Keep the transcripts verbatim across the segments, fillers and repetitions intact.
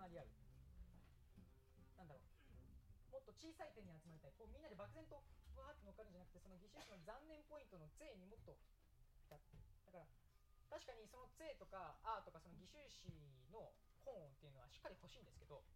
なり合う、なんだろう、もっと小さい点に集まりたい、こうみんなで漠然とわーって乗っかるんじゃなくて、その義手種の残念ポイントの税にもっとだから確かにその税とかあーとかその義手詞の本音っていうのはしっかり欲しいんですけど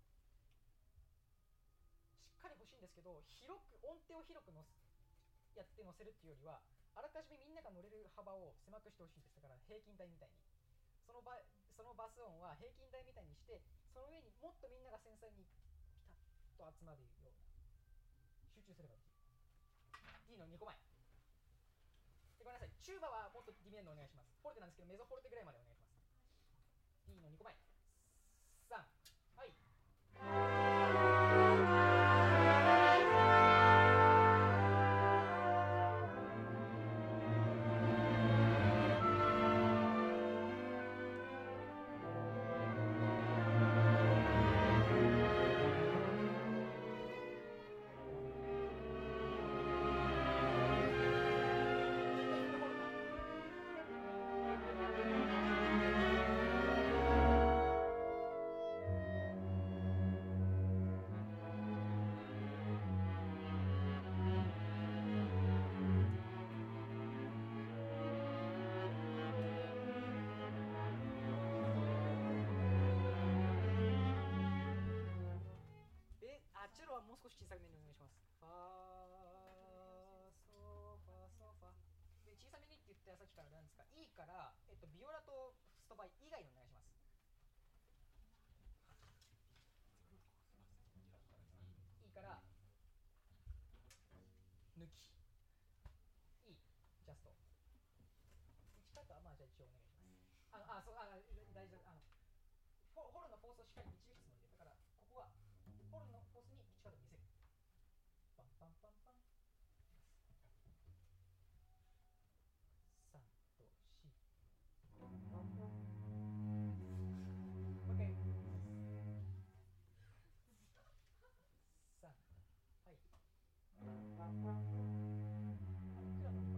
しっかり欲しいんですけど広く音程を広くのすやって乗せるっていうよりはあらかじめみんなが乗れる幅を狭くしてほしいんです。だから平均台みたいにそのバそのバス音は平均台みたいにしてその上にもっとみんなが繊細にピタッと集まるような集中すればできる。 D のにこまえでごめんなさい、チューバはもっとディミエンドお願いします。フォルテなんですけどメゾフォルテぐらいまでお願いします。 D のにこまえさんはい。チェロはもう少し小さめにお願いします。ファーソファソファで小さめにって言ったさっきからなんですか。いいから、えっと、ビオラとストバイ以外のお願いします。いいから抜きいいジャストいちカットはまあじゃあ一応お願いします。あのあそうあ大丈夫あのフォホルのフォースをしっかり導くつもりでだからここはホルのフォースにいちカット見せる。パンパンパンパンさんとよんもう一回さんはいクラブの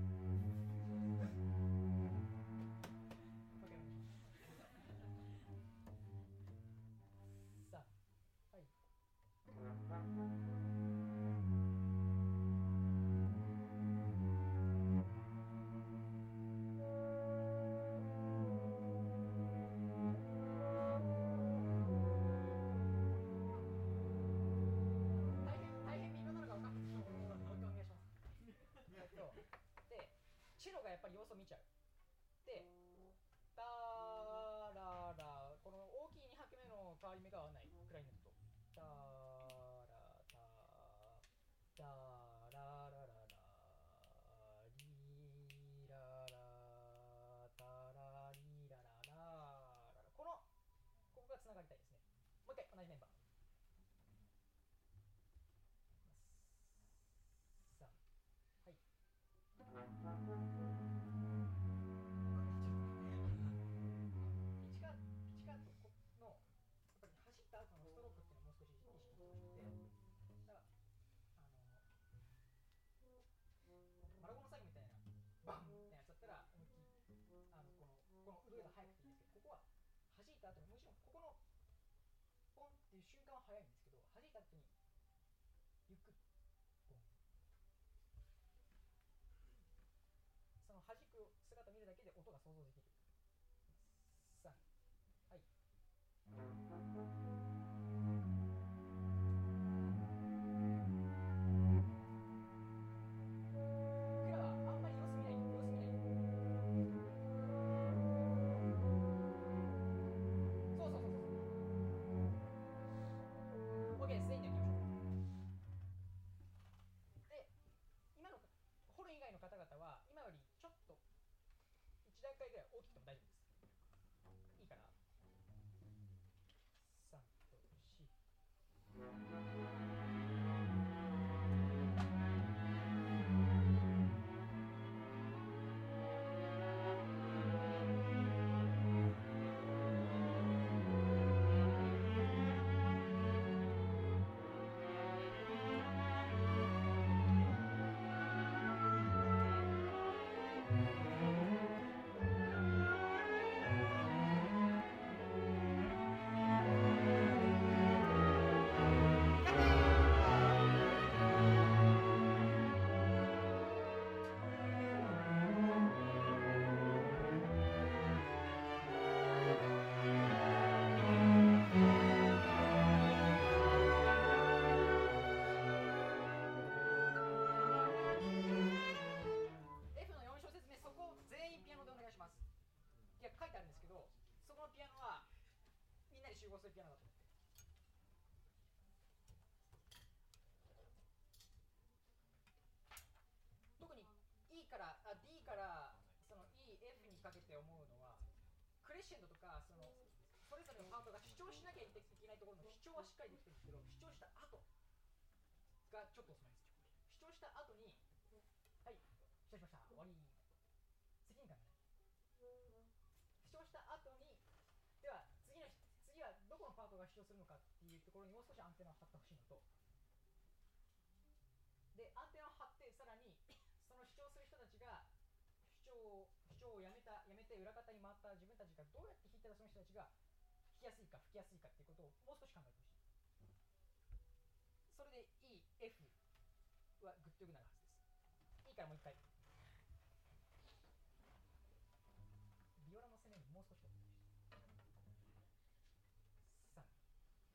さんはいチェロがやっぱり様子を見ちゃう。で、タララ、この大きいに拍目の変わり目が合わないクライネット。タラタタララララリララタラリララララこのここがつながりたいですね。もう一回同じメンバー。さんはい。ピチカピチカートのやっぱり走った後のストロークっていうのをもう少し意識してほしくて、だからあのマラゴの最後みたいなバンってやつだったら思いっきりあのこのこの腕が速くていいんですけど、ここは弾いた後にもちろんここのポンっていう瞬間は速いんですけど、弾いた後にゆっくりポン、その弾く姿を見るだけで音が想像できる。さんはい。方々は今よりちょっといち段階ぐらい大きく合するピアノだと思って。特に E からあ D からその E、F にかけて思うのは、クレッシェンドとかそのそれぞれのパートが主張しなきゃいけないところの主張はしっかりできてるんですけど、主張した後がちょっと遅いんですよ。主張した後に、はい、主張しました、終わり、責任感がない。主張した後に、では次の次はどこのパートが主張するのかっていうところにもう少しアンテナを張ってほしいのと、でアンテナを張ってさらにその主張する人たちが主張主張をやめたやめて裏方に回った自分たちがどうやって弾いたらその人たちが弾きやすいか吹きやすいかっていうことをもう少し考えてほしい。それで E、F はグッとよくなるはずです。いいからもう一回。ビオラの攻めにもう少し取ってほしい。さん、はい。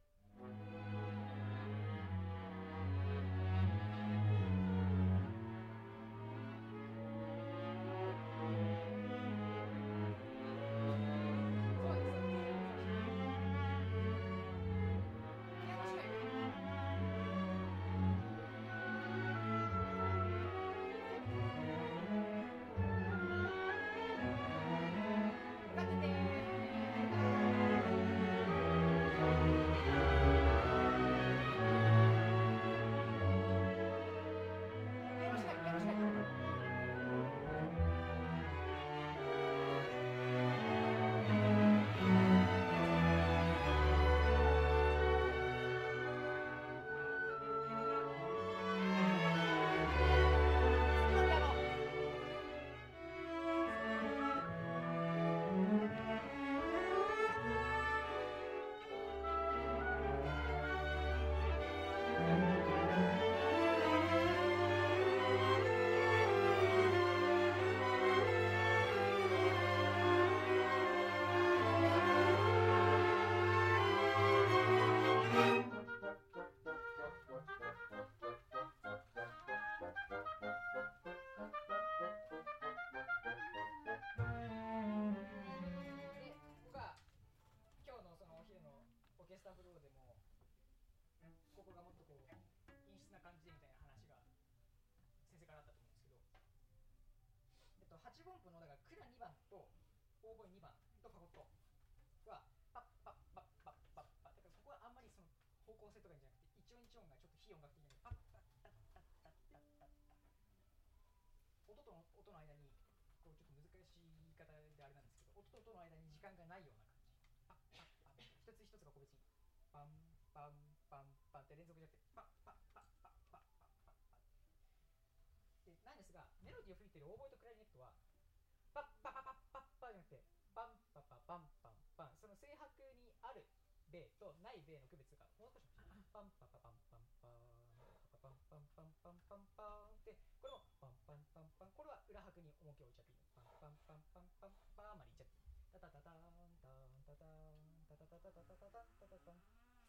はち分音符のだからクラにばんとオーボエにばんとファゴットはパッパッパッパッパッパッ、だからここはあんまりその方向性とかじゃなくて一音一音がちょっと非音楽的なパッパッタッタッタッタッタッタッ、音との音の間にこうちょっと難しい言い方であれなんですけど、音と音の間に時間がないような感じ、パッパッパッ一つ一つが個別にパンパンパンパンって連続じゃなくてパッパッパッパッパッパッパッパッでなんですが、メロディーを吹いているオーボエとクラリネットはパッパパパッパッパじゃなくてパンパパパンパンパン、その声拍にあるベとないベの区別がもう少し欲しい。パンパパパンパンパンパンパンパンパンパンパンで、これもパンパンパンパン、これは裏拍に重きを置いちゃっていい。パンパンパンパンパンパンまでいっちゃっていい。タタタタンタンタタンタタタタタタタタタタタン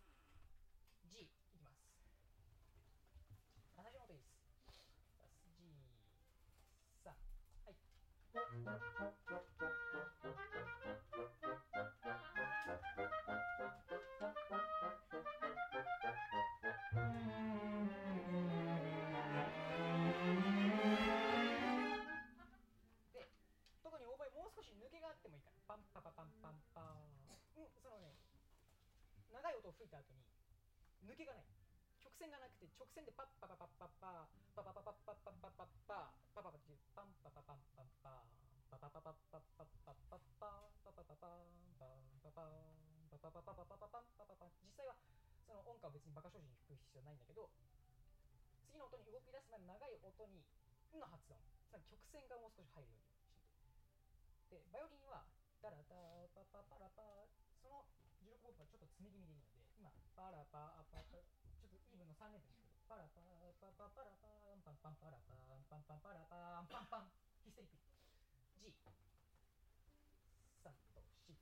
G いきます。最初の音いいです。G さん、はい。で、特にオーボエもう少し抜けがあってもいいから、パンパパパンパンパン、うん、そのね、長い音を吹いた後に抜けがない。曲線がなくて直線でパッパパパッパッパパパパパッパッパッパッパッパパパパってパンパパパンパンパパパパパッパッパッパッパッパパパパパンパンパパンパパパパパパパパンパパパン、実際はその音感を別にバカ正直に吹く必要はないんだけど、次の音に動き出す前の長い音に「ん」の発音、つまり曲線がもう少し入るようにしてで、バイオリンはダラダパパパラパ、そのじゅうろく分音符はちょっと詰め気味でいいので、今パラパパパちょっとイーブンのさん連符ですけど、パラパパパパラパンパンパンパラパンパンパンパラパンパンパン、ヒステリックに G さんと C。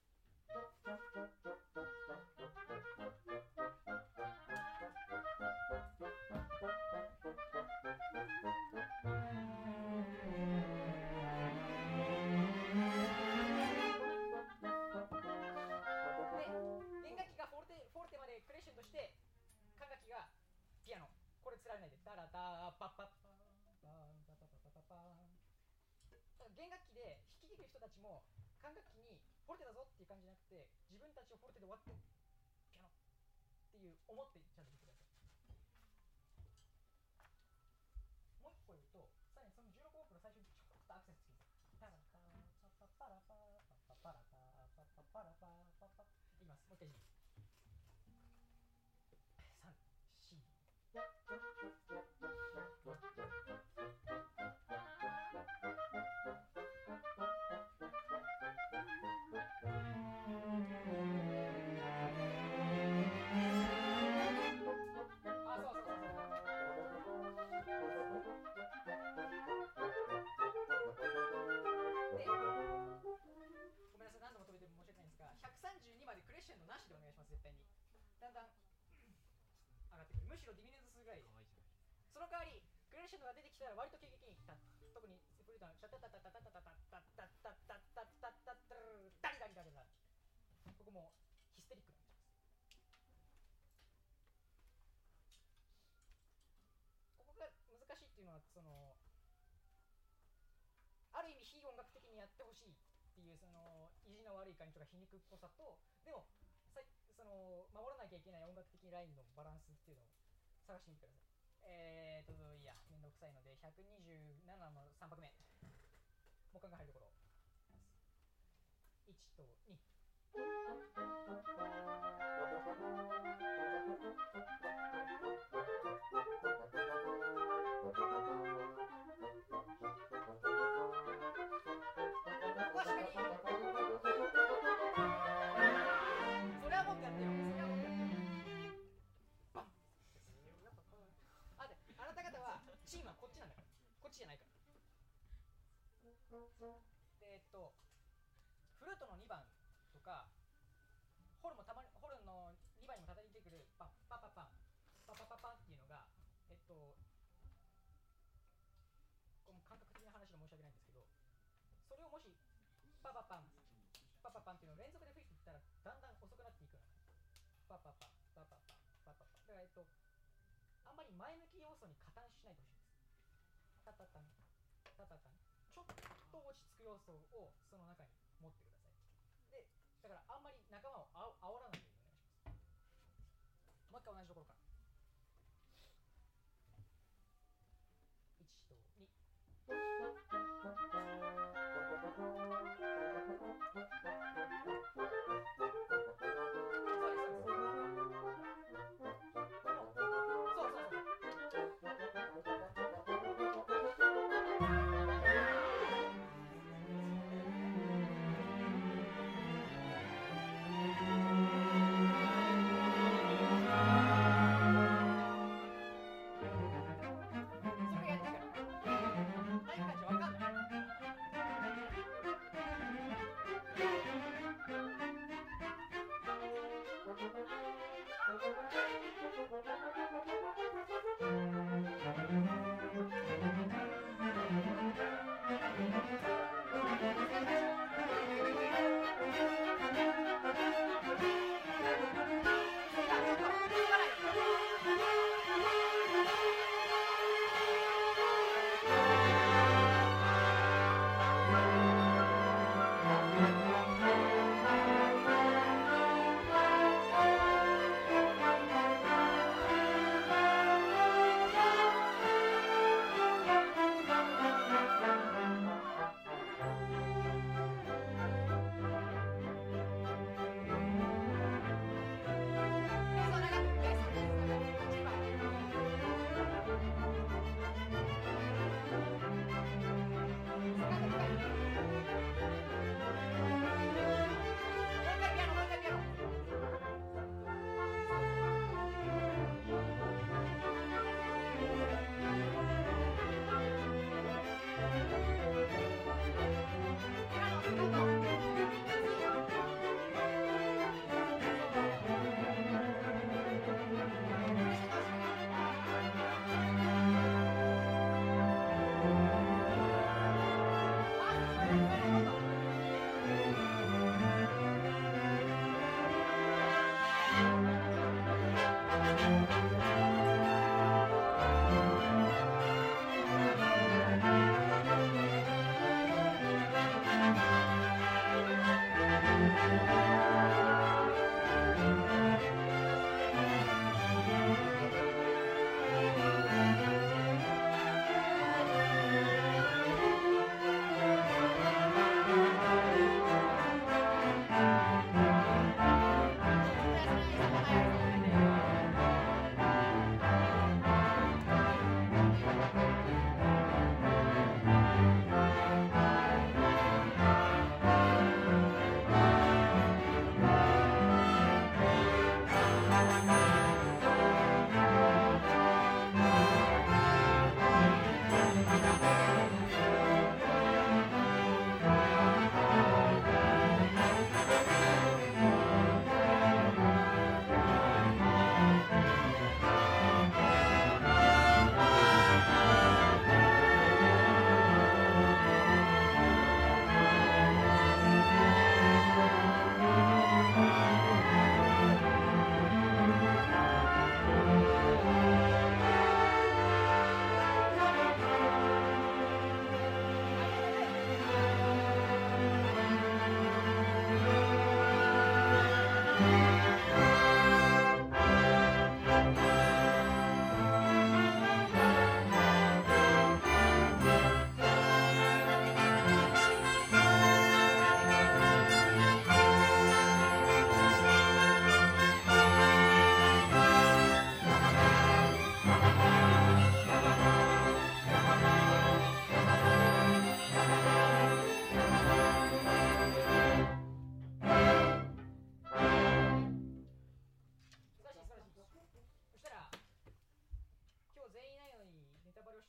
でピアノこれつられないでダラダーパッパッパーパーパパパパパパーン。弦楽器で弾き切る人たちも管楽器にフォルテだぞっていう感じじゃなくて、自分たちをフォルテで終わってピアノっていう思ってちゃんと弾いてください。もう一個言うと、さらにそのじゅうろく音符の最初にちょっとアクセントつけてパラパーパパパラパーパパパラパーパパパラパーパパいきます。もう一回いきます。さん、ひゃくさんじゅうにまでクレッシェンドなしでお願いします。絶対にだんだん上がってくる。むしろディミネートするぐらい。その代わりクレッシェンドが出てきたら割と急激に特にフルートのシャタタタタタタタタタタタタタタタタダリダリダリダリ、ここもヒステリックになっちゃいます。ここが難しいっていうのは、そのある意味非音楽的にやってほしいっていう、その意地の悪い感じとか皮肉っぽさと、でもその守らなきゃいけない音楽的ラインのバランスっていうのを探してみてください。えーといやめんどくさいのでひゃくにじゅうななのさん拍目、木管が入るところいちとに。チームはこっちなんだから、こっちじゃないから。えー、っとフルートのにばんとかホルもたまにホルのにばんにも叩いてくるパッパパパンパパパパンっていうのが、えっとこの感覚的な話で申し訳ないんですけど、それをもしパパパンパパパンっていうのを連続で吹いていったらだんだん遅くなっていくの。パパパンパパパンパパパンだから、えっとあんまり前向き要素に加担しないでほしいです。タタタンタタタン、ちょっと落ち着く要素をその中に持ってください。でだからあんまり仲間をあお煽らないようにお願いします。もう一回同じところからいちとに。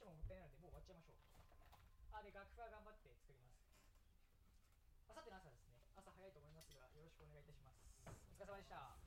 してももったいないのでもう終わっちゃいましょう。あ、で楽譜は頑張って作ります。あさっての朝ですね。朝早いと思いますがよろしくお願いいたします。お疲れ様でした。